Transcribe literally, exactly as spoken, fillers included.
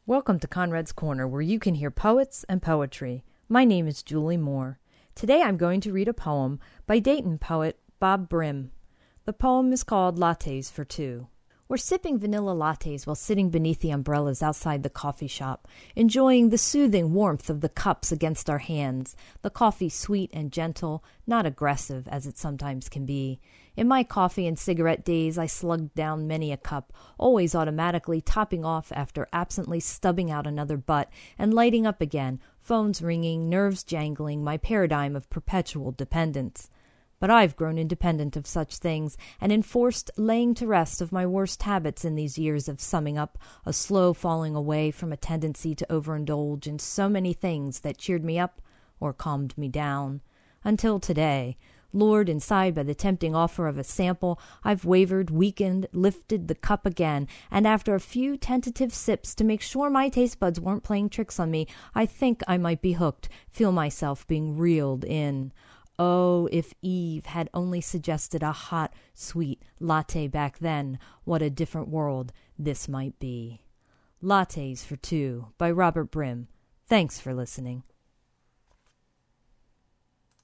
Welcome to Conrad's Corner, where you can hear poets and poetry. My name is Julie Moore. Today I'm going to read a poem by Dayton poet Bob Brim. The poem is called Lattes for Two. We're sipping vanilla lattes while sitting beneath the umbrellas outside the coffee shop, enjoying the soothing warmth of the cups against our hands, the coffee sweet and gentle, not aggressive as it sometimes can be. In my coffee and cigarette days, I slugged down many a cup, always automatically topping off after absently stubbing out another butt and lighting up again, phones ringing, nerves jangling, my paradigm of perpetual dependence. But I've grown independent of such things and enforced laying to rest of my worst habits in these years of summing up, a slow falling away from a tendency to overindulge in so many things that cheered me up or calmed me down. Until today, lured inside by the tempting offer of a sample, I've wavered, weakened, lifted the cup again, and after a few tentative sips to make sure my taste buds weren't playing tricks on me, I think I might be hooked, feel myself being reeled in. Oh, if Eve had only suggested a hot, sweet latte back then, what a different world this might be. Lattes for Two by Robert Brim. Thanks for listening.